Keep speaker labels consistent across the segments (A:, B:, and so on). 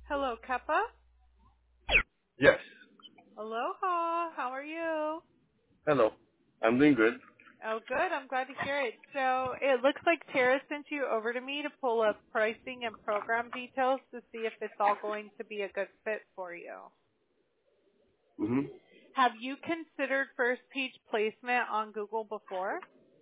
A: Hello, Kappa.
B: Yes.
A: Aloha. How are you?
B: Hello. I'm doing good.
A: Oh, good. I'm glad to hear it. So it looks like Tara sent you over to me to pull up pricing and program details to see if it's all going to be a good fit for you.
B: hmm
A: Have you considered first page placement on Google before?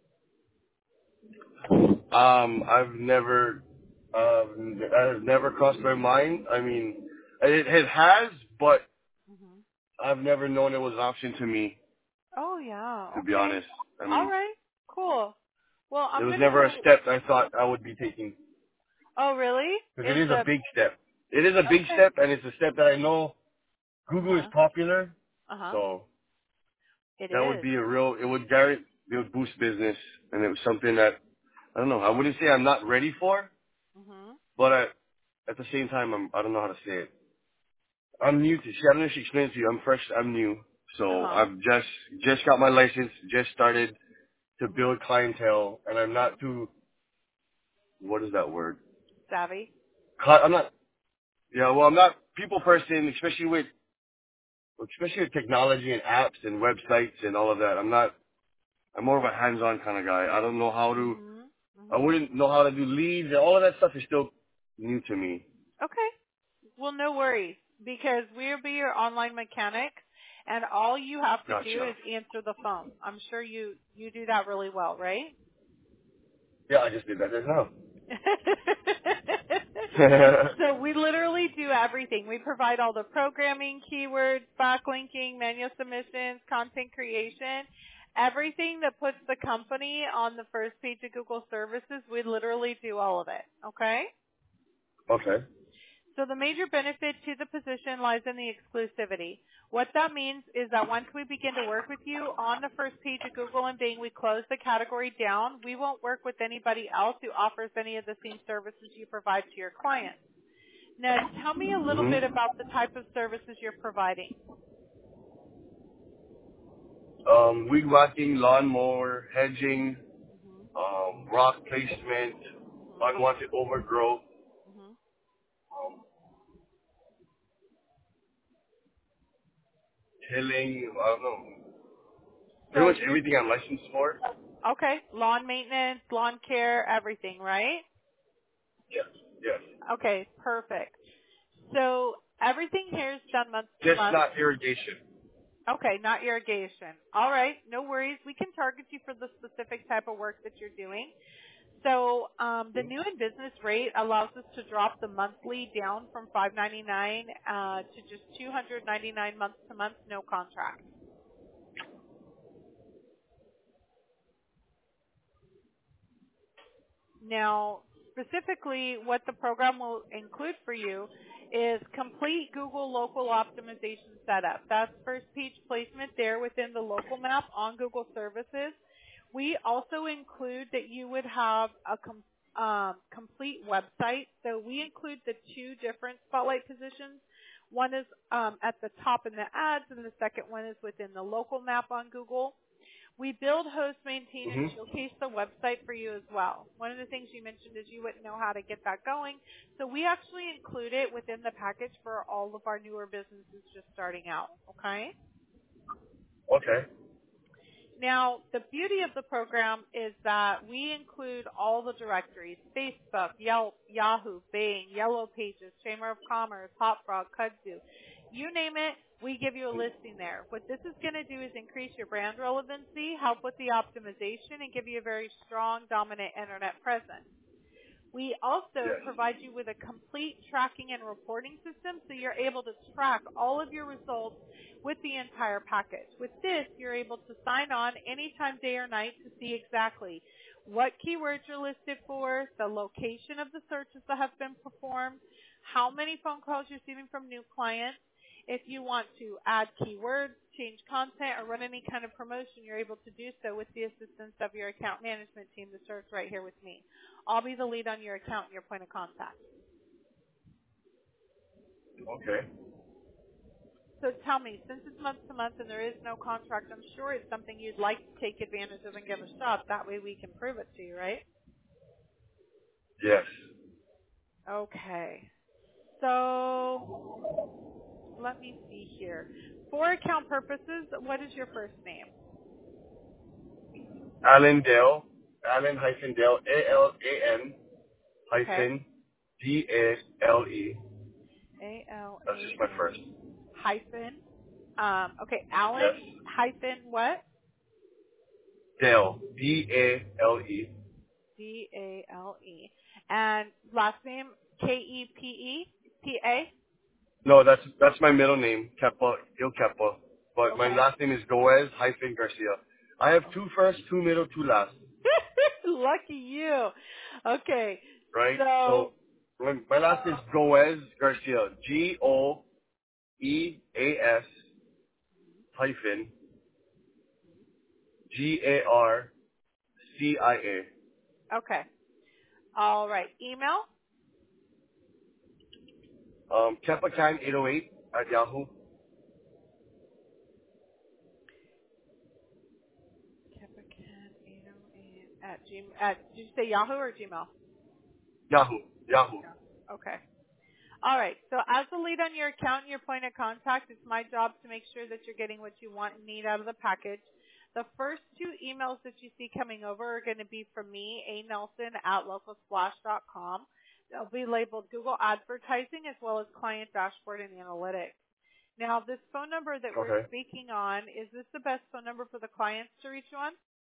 B: I've never crossed my mind. I mean, it has, but
A: hmm
B: I've never known it was an option to me,
A: Oh, yeah.
B: to be
A: Okay.
B: honest. I
A: All
B: mean,
A: right. Cool. Well,
B: it
A: I'm
B: was
A: going to
B: never a
A: go.
B: step I thought I would be taking.
A: Oh, really?
B: Because it
A: It's
B: is a
A: a,
B: big step. It is a big
A: okay.
B: step, and it's a step that I know Google is
A: Uh-huh.
B: popular,
A: Uh-huh.
B: so
A: It
B: that would
A: is.
B: be it would boost business, and it was something that, I don't know, I wouldn't say I'm not ready for,
A: Mm-hmm.
B: but at the same time, I don't know how to say it. I'm new to, see, I don't know if she explained to you, I'm fresh, I'm new. So
A: Uh-huh.
B: I've just got my license, just started to
A: Mm-hmm.
B: build clientele, and I'm
A: Mm-hmm.
B: not too, what is that word?
A: Savvy.
B: I'm not, yeah, well, I'm not people person, especially with technology and apps and websites and all of that. I'm more of a hands-on kind of guy. I don't know
A: Mhm.
B: I
A: Mhm.
B: wouldn't know how to do leads, and all of that stuff is still new to me.
A: Okay. Well, no worries because we'll be your online mechanics, and all you have to do
B: Gotcha.
A: is answer the phone. I'm sure you do that really well, right?
B: Yeah, I just did that just now.
A: So we literally do everything. We provide all the programming, keywords, backlinking, manual submissions, content creation, everything that puts the company on the first page of Google services. We literally do all of it. Okay?
B: Okay.
A: So the major benefit to the position lies in the exclusivity. What that means is that once we begin to work with you on the first page of Google and Bing, we close the category down. We won't work with anybody else who offers any of the same services you provide to your clients. Now, tell me a little
B: hmm
A: bit about the type of services you're providing.
B: Weed whacking, lawnmower, hedging,
A: Mhm.
B: rock placement,
A: Mhm.
B: unwanted overgrowth,
A: Mhm.
B: um, tilling, I don't know, pretty
A: So
B: much
A: you're
B: everything I'm licensed for.
A: okay. Lawn maintenance, lawn care, everything, right?
B: Yes, yes.
A: Okay, perfect. So everything here is done month to
B: Just
A: month.
B: not irrigation.
A: Okay, not irrigation. All right, no worries. We can target you for the specific type of work that you're doing. So the new in business rate allows us to drop the monthly down from $599 to just $299 month to month, no contract. Now, specifically, what the program will include for you is complete Google local optimization setup. That's first page placement there within the local map on Google services. We also include that you would have a complete website. So we include the two different spotlight positions. One is at the top in the ads, and the second one is within the local map on Google. We build, host, maintain, and
B: hmm
A: showcase the website for you as well. One of the things you mentioned is you wouldn't know how to get that going. So we actually include it within the package for all of our newer businesses just starting out. Okay?
B: Okay.
A: Now, the beauty of the program is that we include all the directories, Facebook, Yelp, Yahoo, Bing, Yellow Pages, Chamber of Commerce, HotFrog, Kudzu. You name it, we give you a listing there. What this is going to do is increase your brand relevancy, help with the optimization, and give you a very strong, dominant internet presence. We also
B: Yes.
A: provide you with a complete tracking and reporting system so you're able to track all of your results with the entire package. With this, you're able to sign on anytime, day or night, to see exactly what keywords you're listed for, the location of the searches that have been performed, how many phone calls you're receiving from new clients. If you want to add keywords, change content, or run any kind of promotion, you're able to do so with the assistance of your account management team that starts right here with me. I'll be the lead on your account and your point of contact.
B: Okay.
A: So tell me, since it's month to month and there is no contract, I'm sure it's something you'd like to take advantage of and give a shot. That way we can prove it to you, right?
B: Yes.
A: Okay. So let me see here. For account purposes, what is your first name?
B: Alan Dale. Alan hyphen Dale. ALAN
A: Okay.
B: hyphen DALE. That's just my
A: ALAN
B: first.
A: hyphen. Okay, Alan
B: Yes.
A: hyphen what?
B: Dale. DALE.
A: DALE. And last name KEPEPA?
B: No, that's my middle name, Kepa, Il Kepa. But my
A: Okay.
B: last name is Goez hyphen Garcia. I have two first, two middle, two last.
A: Lucky you. Okay.
B: Right? So
A: So,
B: my last is Goez Garcia. GOEAS hyphen GARCIA.
A: okay. All right. Email?
B: Kepacan808 at Yahoo.
A: Kepacan808 did you say Yahoo or Gmail?
B: Yahoo. Yahoo.
A: Yeah. Okay. All right. So as the lead on your account and your point of contact, it's my job to make sure that you're getting what you want and need out of the package. The first two emails that you see coming over are going to be from me, anelson@localsplash.com. They'll be labeled Google Advertising as well as Client Dashboard and Analytics. Now, this phone number that we're
B: Okay.
A: speaking on, is this the best phone number for the clients to reach you on?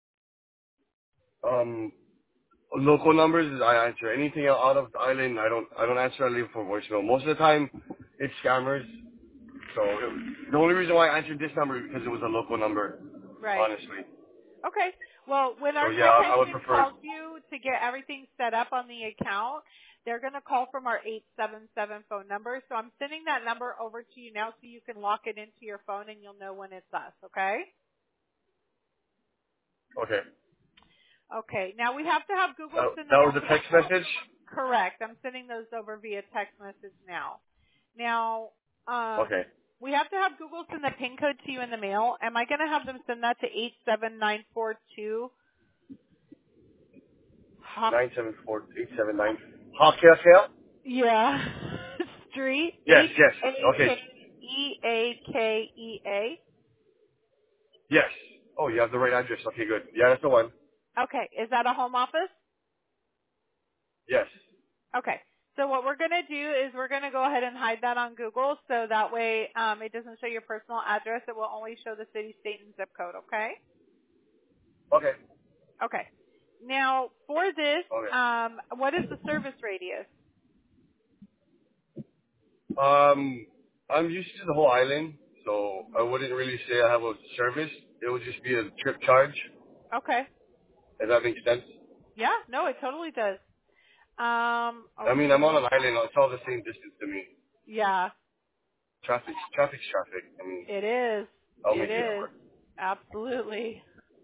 B: Local numbers I answer. Anything out of the island I don't answer. I leave for voicemail. Most of the time it's scammers. So the only reason why I answered this number is because it was a local number.
A: Right.
B: Honestly.
A: Okay. Well, when
B: So
A: our
B: yeah, I would
A: technician
B: prefer.
A: calls you to get everything set up on the account, they're going to call from our 877 phone number. So I'm sending that number over to you now so you can lock it into your phone and you'll know when it's us, okay?
B: Okay.
A: Okay. Now we have to have Google
B: That,
A: send
B: that
A: an
B: was a text message.
A: correct. I'm sending those over via text message now. Now,
B: Okay.
A: we have to have Google send the PIN code to you in the mail. Am I going to have them send that to 87942?
B: 974-879. Hawkeye.
A: Yeah. Street.
B: Yes. Yes. Okay.
A: H-A-K-E-A.
B: Yes. Oh, you have the right address. Okay, good. Yeah, that's the one.
A: Okay. Is that a home office?
B: Yes.
A: Okay. So what we're going to do is we're going to go ahead and hide that on Google so that way it doesn't show your personal address. It will only show the city, state, and zip code, okay?
B: Okay.
A: Okay. Now, for this,
B: Okay.
A: what is the service radius?
B: I'm used to the whole island, so I wouldn't really say I have a service. It would just be a trip charge.
A: Okay.
B: If that makes sense.
A: Yeah, no, it totally does.
B: I mean, I'm on
A: Okay.
B: an island. It's all the same distance to me.
A: Yeah,
B: Traffic's traffic. I mean,
A: it is.
B: I'll
A: It
B: make it
A: is.
B: work.
A: Absolutely.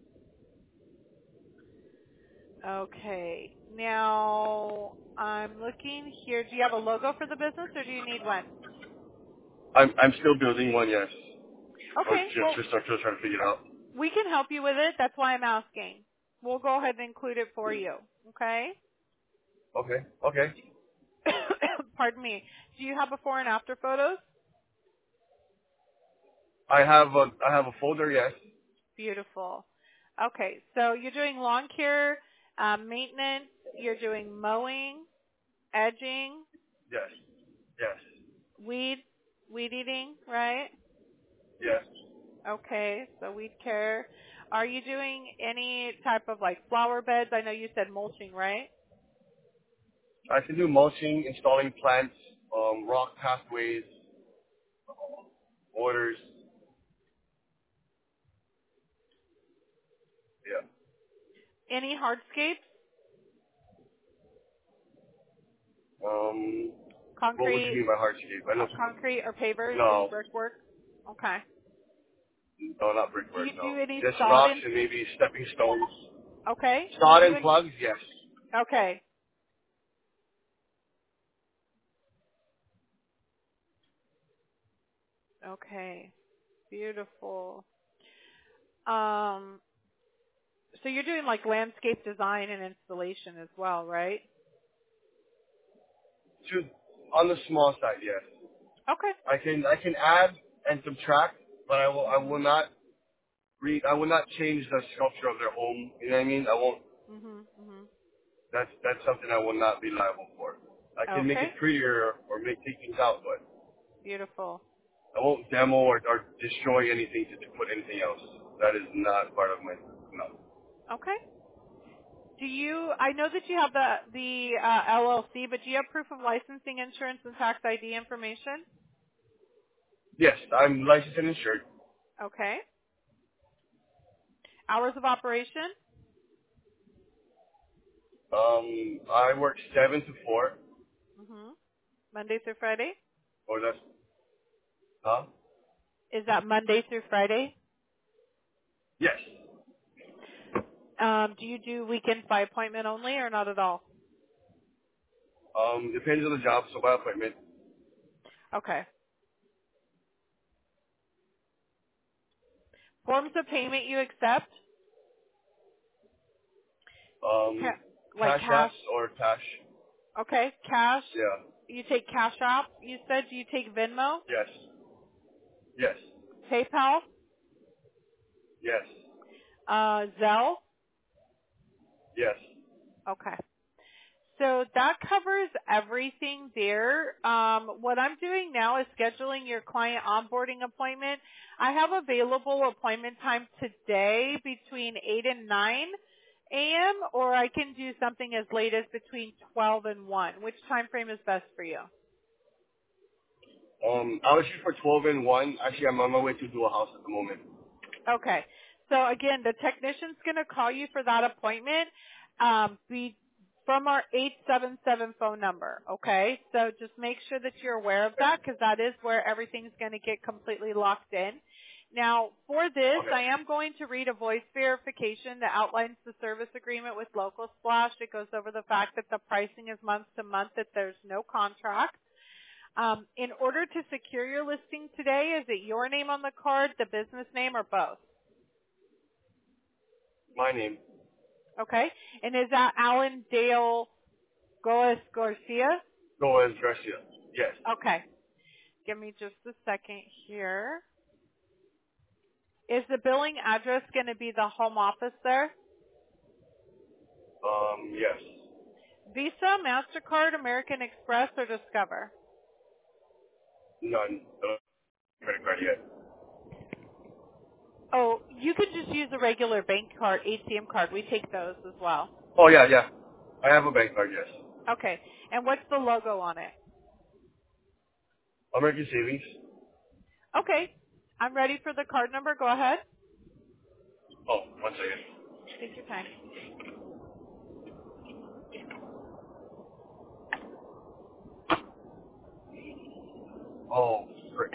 A: Okay. Now, I'm looking here. Do you have a logo for the business or do you need one?
B: I'm still building one, yes. Or
A: Okay. Well,
B: just still trying to figure it out.
A: we can help you with it. That's why I'm asking. We'll go ahead and include it for you. Okay?
B: Okay. Okay.
A: Pardon me. Do you have before and after photos?
B: I have a folder, yes.
A: Beautiful. Okay. So you're doing lawn care, maintenance. You're doing mowing, edging,
B: Yes. Yes.
A: weed eating, right?
B: Yes.
A: Okay, so weed care. Are you doing any type of like flower beds? I know you said mulching, right?
B: I can do mulching, installing plants, rock pathways, borders. Yeah.
A: Any hardscapes?
B: What would you
A: Concrete,
B: mean by hardscape? I know.
A: concrete or pavers? Any
B: No.
A: brickwork? Okay.
B: No, not
A: Do you
B: brickwork.
A: do
B: No.
A: any
B: Just
A: sod
B: rocks
A: and?
B: and maybe stepping stones.
A: Okay. Do you
B: Sod
A: do
B: and
A: any?
B: plugs, yes.
A: Okay. Okay. Beautiful. So you're doing like landscape design and installation as well, right?
B: Dude, On the small side, yes.
A: Okay.
B: I can add and subtract, but I will
A: Mhm.
B: not I will not change the sculpture of their home. You know what I mean? I won't.
A: Mhm. Mhm.
B: That's something I will not be liable for. I can make it
A: Okay.
B: prettier or take things out, but
A: Beautiful.
B: I won't demo or destroy anything to put anything else. That is not part of my no.
A: Okay. Do you? I know that you have the LLC, but do you have proof of licensing, insurance, and tax ID information?
B: Yes, I'm licensed and insured.
A: Okay. Hours of operation?
B: I work 7 to 4,
A: Mhm. Monday through Friday?
B: or that's huh?
A: Is that Monday through Friday?
B: Yes.
A: Do you do weekends by appointment only or not at all?
B: Depends on the job. So by appointment.
A: Okay. Forms of payment you accept?
B: Um,
A: Ca- like
B: Cash
A: cash?
B: apps or cash.
A: Okay. Cash?
B: Yeah.
A: You take Cash App? You said you take Venmo?
B: Yes. Yes.
A: PayPal?
B: Yes.
A: Zelle?
B: Yes.
A: Okay. So that covers everything there. What I'm doing now is scheduling your client onboarding appointment. I have available appointment time today between 8 and 9 a.m. or I can do something as late as between 12 and 1. Which time frame is best for you?
B: I was here for 12 and 1. Actually, I'm on my way to do a house at the moment.
A: Okay. So again, the technician's going to call you for that appointment. From our 877 phone number. Okay. So just make sure that you're aware of that because that is where everything's going to get completely locked in. Now, for this,
B: Okay.
A: I am going to read a voice verification that outlines the service agreement with Local Splash. It goes over the fact that the pricing is month to month, that there's no contract. In order to secure your listing today, is it your name on the card, the business name, or both?
B: My name.
A: Okay. And is that Alan Dale Goes Garcia?
B: Goes Garcia. Yes.
A: Okay. Give me just a second here. Is the billing address going to be the home office there?
B: Yes.
A: Visa, MasterCard, American Express, or Discover?
B: None. Credit card yet.
A: Oh, you can just use a regular bank card, ATM card. We take those as well.
B: Oh, yeah, yeah. I have a bank card, yes.
A: Okay. And what's the logo on it?
B: American Savings.
A: Okay. I'm ready for the card number. Go ahead.
B: Oh, 1 second.
A: Take your time.
B: Oh, frick.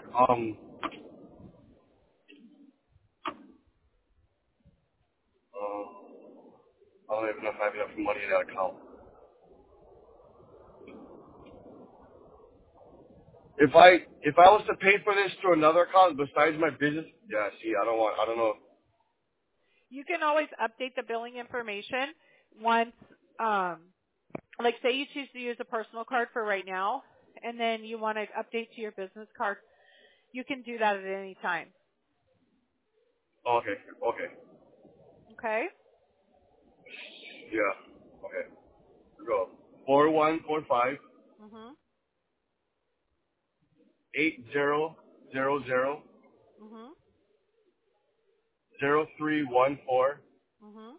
B: I don't even know if I have enough money in that account. If I was to pay for this through another account besides my business, yeah, see, I don't know.
A: You can always update the billing information once, like say you choose to use a personal card for right now, and then you want to update to your business card. You can do that at any time.
B: Oh, okay, okay.
A: Okay?
B: Yeah, okay. Go. 4145
A: Mhm.
B: 8000
A: Mhm.
B: 0314
A: Mhm.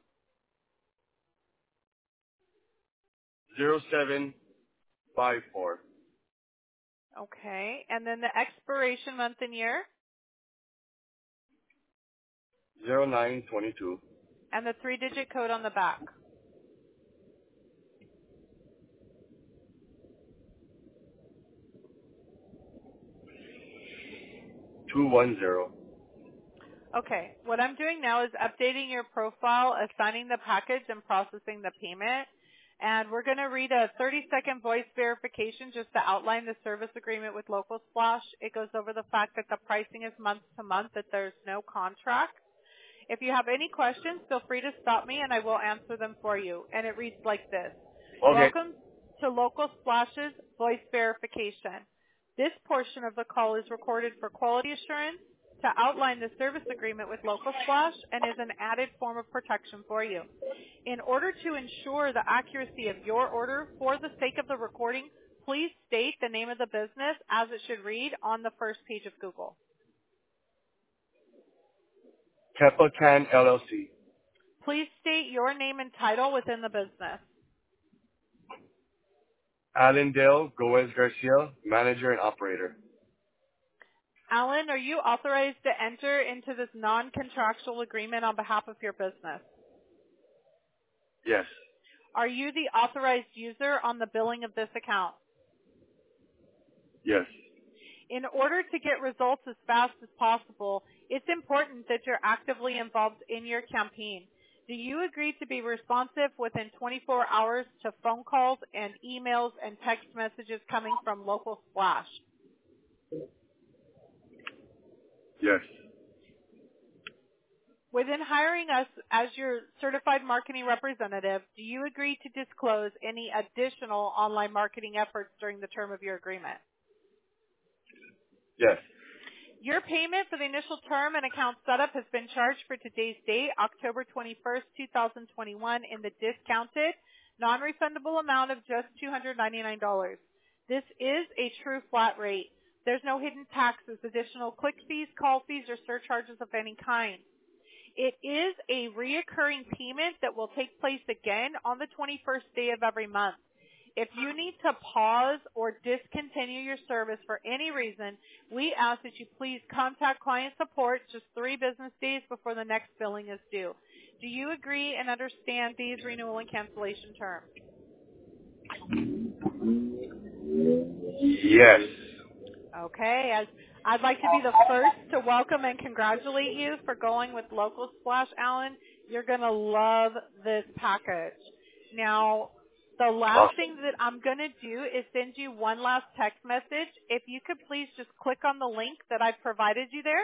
B: 0754
A: Okay. And then the expiration month and year
B: 0922
A: and the 3-digit code on the back.
B: 210.
A: Okay. What I'm doing now is updating your profile, assigning the package, and processing the payment. And we're going to read a 30-second voice verification just to outline the service agreement with Local Splash. It goes over the fact that the pricing is month to month, that there's no contract. If you have any questions, feel free to stop me and I will answer them for you. And it reads like this.
B: Okay.
A: Welcome to Local Splash's voice verification. This portion of the call is recorded for quality assurance to outline the service agreement with Local Splash and is an added form of protection for you. In order to ensure the accuracy of your order for the sake of the recording, please state the name of the business as it should read on the first page of Google.
B: Kepacan LLC.
A: Please state your name and title within the business.
B: Allendale Goez Garcia, manager and operator.
A: Alan, are you authorized to enter into this non-contractual agreement on behalf of your business?
B: Yes.
A: Are you the authorized user on the billing of this account?
B: Yes.
A: In order to get results as fast as possible, it's important that you're actively involved in your campaign. Do you agree to be responsive within 24 hours to phone calls and emails and text messages coming from Local Splash?
B: Yes.
A: Within hiring us as your certified marketing representative, do you agree to disclose any additional online marketing efforts during the term of your agreement?
B: Yes.
A: Your payment for the initial term and account setup has been charged for today's date, October 21st, 2021, in the discounted, non-refundable amount of just $299. This is a true flat rate. There's no hidden taxes, additional click fees, call fees, or surcharges of any kind. It is a reoccurring payment that will take place again on the 21st day of every month. If you need to pause or discontinue your service for any reason, we ask that you please contact client support just 3 business days before the next billing is due. Do you agree and understand these renewal and cancellation terms?
B: Yes.
A: Okay, as I'd like to be the first to welcome and congratulate you for going with Local Splash, Alan. You're going to love this package. Now, the last thing that I'm going to do is send you one last text message. If you could please just click on the link that I've provided you there.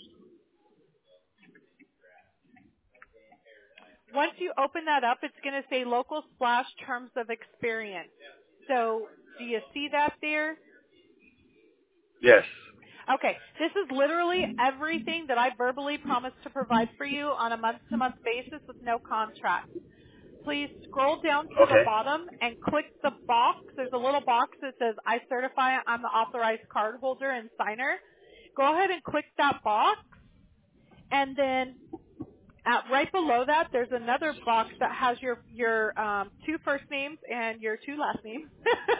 A: Once you open that up, it's going to say Local Splash Terms of Experience. So do you see that there?
B: Yes.
A: Okay, this is literally everything that I verbally promised to provide for you on a month-to-month basis with no contract. Please scroll down to the bottom and click the box. There's a little box that says, I certify I'm the authorized cardholder and signer. Go ahead and click that box. And then right below that, there's another box that has your 2 first names and your 2 last names.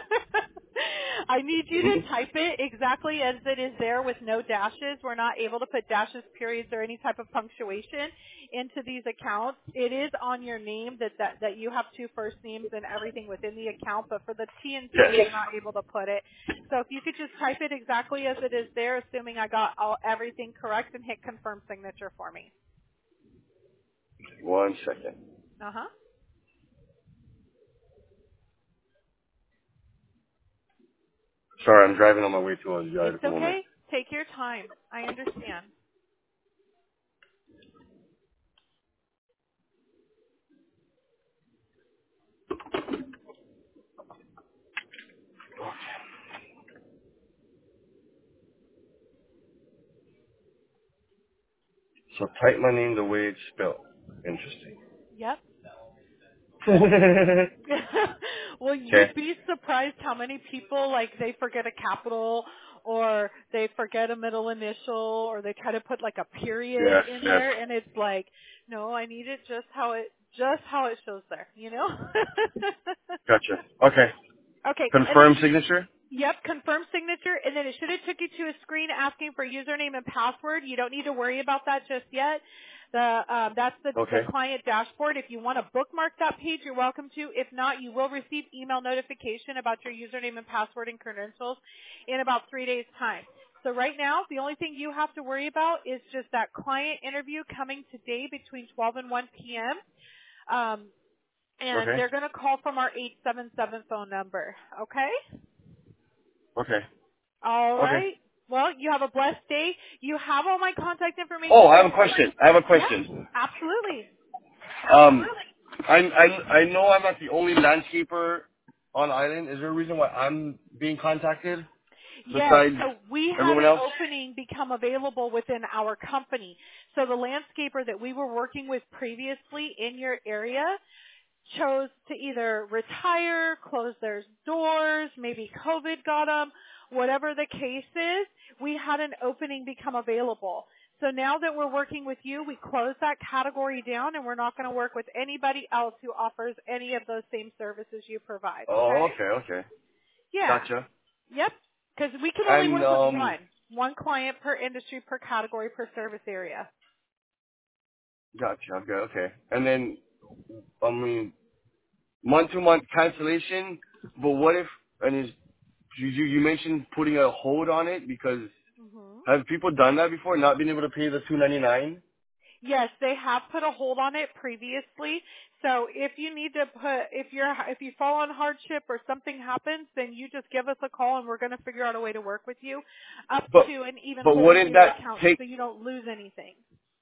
A: I need you to type it exactly as it is there with no dashes. We're not able to put dashes, periods, or any type of punctuation into these accounts. It is on your name that you have 2 first names and everything within the account, but for the T and C, we're not able to put it. So if you could just type it exactly as it is there, assuming I got everything correct, and hit confirm signature for me.
B: 1 second.
A: Uh-huh.
B: Sorry, I'm driving on my way to a yard at
A: It's
B: the moment.
A: okay. Take your time. I understand.
B: So type my name the way it's spelled. Interesting.
A: Yep. Well, you'd be surprised how many people, like, they forget a capital or they forget a middle initial or they try to put like a period in there, and it's like, no, I need it just how it shows there, you know?
B: Gotcha. Okay.
A: Okay.
B: Confirm signature?
A: Yep, confirm signature, and then it should have took you to a screen asking for username and password. You don't need to worry about that just yet. That's the client dashboard. If you want to bookmark that page, you're welcome to. If not, you will receive email notification about your username and password and credentials in about 3 days' time. So right now, the only thing you have to worry about is just that client interview coming today between 12 and 1 p.m., and they're going to call from our 877 phone number, okay?
B: Okay.
A: All right. Okay. Well, you have a blessed day. You have all my contact information.
B: Oh, I have a question.
A: Yeah, absolutely.
B: I know I'm not the only landscaper on island? Is there a reason why I'm being contacted
A: Yes,
B: besides
A: so we had
B: everyone
A: an
B: else?
A: opening become available within our company. So the landscaper that we were working with previously in your area chose to either retire, close their doors, maybe COVID got them, whatever the case is, we had an opening become available. So now that we're working with you, we close that category down and we're not going to work with anybody else who offers any of those same services you provide, okay?
B: Oh, okay.
A: Yeah.
B: Gotcha.
A: Yep. Because we can only
B: And
A: work with one client per industry, per category, per service area.
B: gotcha. Okay. And then, I mean, month-to-month cancellation. But what if? And is you mentioned putting a hold on it because
A: hmm
B: have people done that before? Not being able to pay the $299?
A: Yes, they have put a hold on it previously. So if you need to if you fall on hardship or something happens, then you just give us a call and we're going to figure out a way to work with you, up
B: But
A: to and even
B: but
A: holding
B: wouldn't
A: your
B: that
A: account
B: take
A: so you don't lose anything.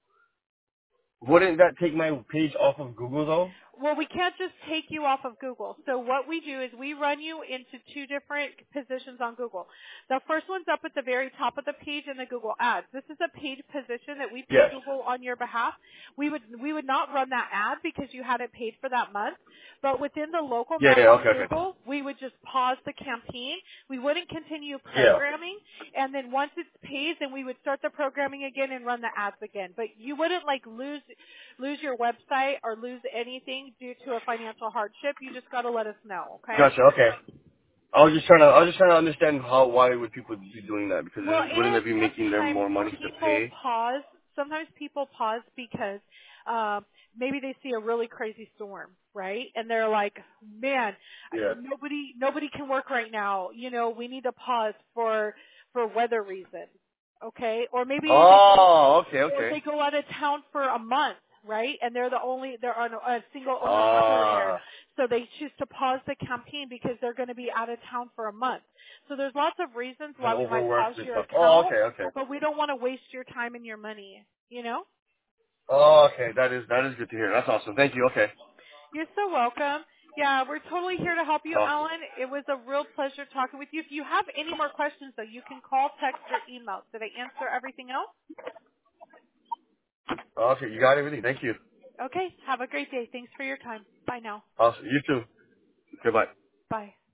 B: my page off of Google though?
A: Well, we can't just take you off of Google. So what we do is we run you into two different positions on Google. The first one's up at the very top of the page in the Google Ads. This is a paid position that we pay
B: Yes.
A: Google on your behalf. We would not run that ad because you had it paid for that month. But within the local
B: Yeah.
A: map on
B: Okay.
A: Google, we would just pause the campaign. We wouldn't continue
B: Yeah.
A: programming, and then once it's paid, then we would start the programming again and run the ads again. But you wouldn't like lose your website or lose anything due to a financial hardship. You just got to let us know, okay?
B: Gotcha. Okay. I was just trying to understand why would people be doing that because
A: Well,
B: wouldn't
A: and
B: it be making them
A: sometimes
B: more money to
A: people
B: pay?
A: pause. Sometimes people pause because maybe they see a really crazy storm, right? And they're like, "Man,
B: Yeah.
A: nobody can work right now. You know, we need to pause for weather reasons." Okay? Or maybe
B: Oh,
A: they
B: okay.
A: go out of town for a month, right? And they're on a single owner operator. So they choose to pause the campaign because they're going to be out of town for a month. So there's lots of reasons
B: And
A: why we might pause
B: overworked and
A: your
B: stuff. Oh,
A: account,
B: okay.
A: but we don't want to waste your time and your money, you know?
B: Oh, okay. That is good to hear. That's awesome. Thank you. Okay.
A: You're so welcome. Yeah, we're totally here to help you,
B: Awesome.
A: Alan. It was a real pleasure talking with you. If you have any more questions, though, you can call, text, or email. Did I answer everything else?
B: Okay, you got everything. Thank you.
A: Okay, have a great day. Thanks for your time. Bye now.
B: Awesome. You too. Goodbye.
A: Bye.